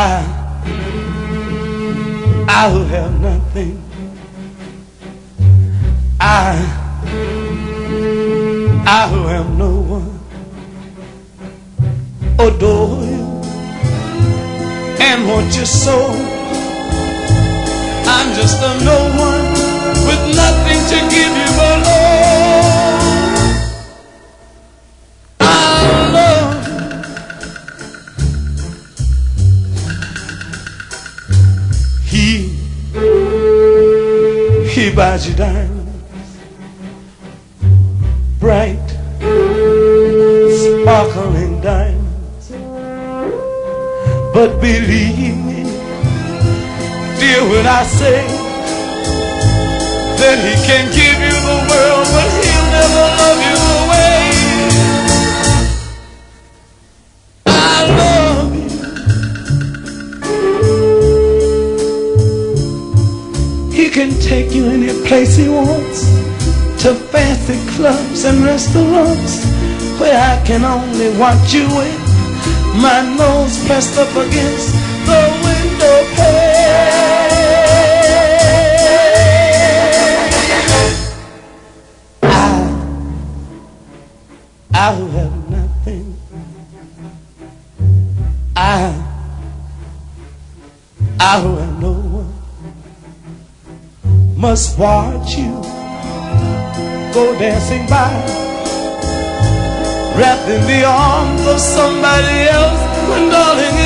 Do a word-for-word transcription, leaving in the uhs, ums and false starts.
I, I who have nothing, I, I who am no one, adore you and want you so. I'm just a no one with nothing to give you but love. I love He, he buys you diamonds, bright, sparkling diamonds. But believe me, dear, when I say that he can give you the world, but he'll never love you the way I love you. He can take you any place he wants, to fancy clubs and restaurants, where I can only watch you with my nose pressed up against the window pane. I, I who have nothing, I, I who have no one, must watch you go dancing by, wrapped in the arms of somebody else, when darling